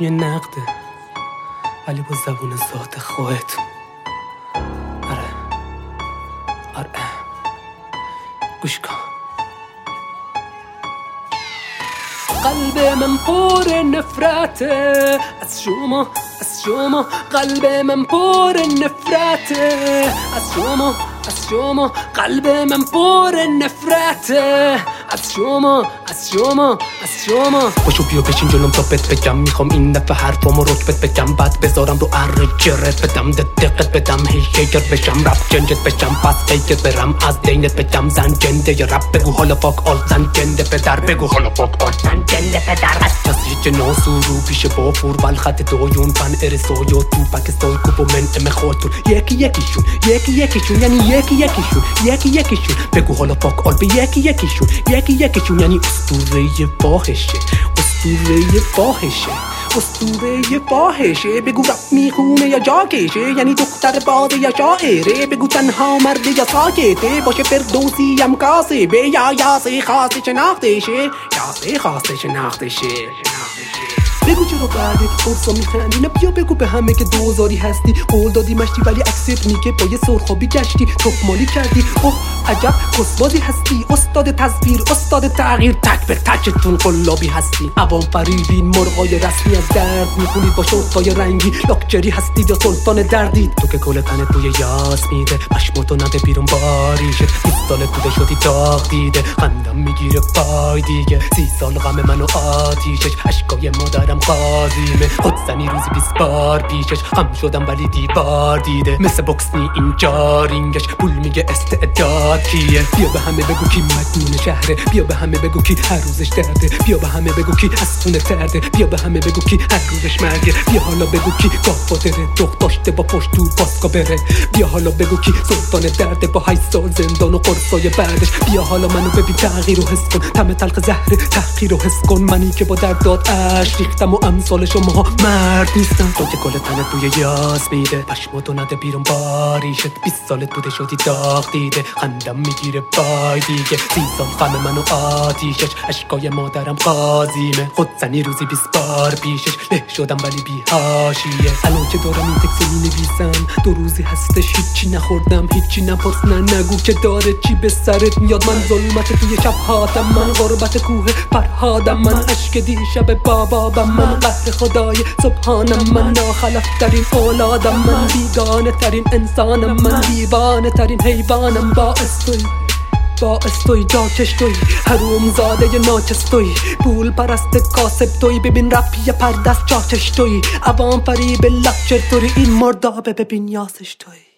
یه نقده ولی با زبون ذات خودت. آره گوش کن. قلب من پر نفرته از شما قلب من پر نفرته از شما قلب من پر نفرته از شما باشو بیا بشین جلوم تا بهت بگم. میخوام این دفعه حرفامو رتبت بگم، بعد بذارم رو جرت بدم، دقت بدم، هی شیکت بشم، رپ جنجت بشم، پس فیکت برم، از دینت بگم زن جنده یا رپ بگو حالا فاک آل زن جنده پدر، بگو حالا فاک آل زن جنده پدر. از کسی که ناسو رو پیش بافور والخط دویون فن ارسای و تو پاکستان کوب و من خودتون یکیشون یعنی یکیشون بگو حالا فاک آل به یکیشون یعنی اسطوره فاحشه بگو رپ میخونه یا جاکشه، یعنی دختر باده یا شاعره، بگو تنها مرده یا ساکته، باشه فردوسی هم کاسبه یا یاسه خواسته شناخته بگو چرا بعد قرصا میخندی، نه بیا بگو به همه که دوزاری هستی، قول دادی مشتی ولی اکسپ میگه با یه سرخابی گشتی، تخمالی کردی، اوه عجب کسبازی هستی، استاد تصویر استاد تغییر، تک به تکتون قلابی هستی، عوام فریبین مرغای رسمی از درد میخونید با شوتای رنگی، لاکچری هستید یا سلطان دردید، تو که کل تنت بوی یاس میده، پشماتو نده بیرون باریشه، 20 سالت بوده شدی داغ دیده، خندم میگیره پای دیگه، 30 سال غم منو آتیشش، اشکای مادرم قاضیمه، خود زنی روزی 20 بار پیشش، خم شدم ولی دیوار دیده، مثل بوکسنی اینجا رینگش، پول میگه استعداد کیه، بیا به همه بگو کی مجنون شهره، بیا به همه بگو کی هر روزش درده، بیا به همه بگو کی از خونه ترده، بیا به همه بگو کی هر روزش مرگه، بیا حالا بگو کی گادفادره، دخت داشته با پشت تو پاسکا بره، بیا حالا بگو کی سلطان درده با 8 سال زندان و قرصای بعدش، بیا حالا منو ببین تغییر رو حس کن، طعم تلخ زهر تحقیر رو حس کن، منی که با درد داد اش ریختم و امثال شماها مرد نیستم، تو که کل تنت بوی یاس میده، پشماتو نده بیرون باریشت، 20 سالت بوده شدی داغ دیده، خندم میگیره پای دیگه، 30 سال غم منو آتیشش، اشکای مادرم قاضیمه، خود زنی روزی 20 بار پیشش، له شدم ولی بی حاشیه، الان که دارم این تکس مینویسم، 2 روزی هستش هیچی نخوردم، هیچی نپرس نگو که داره چی به سرت میاد، من ظلمت توی شب هاتم، من غربت کوه فرهادم، من عشق دیشب بابام، من قهر خدای سبحانم، من ناخلف ترین اولادم، من بیگانه ترین انسانم، من دیوانه ترین حیوانم، باعث توی جاکش توی حروم زاده ناچس توی پول پرست کاسب توی، ببین رپ یه پردست جاکش توی عوام فریب لکچر توی این مردابه ببین یاسش توی.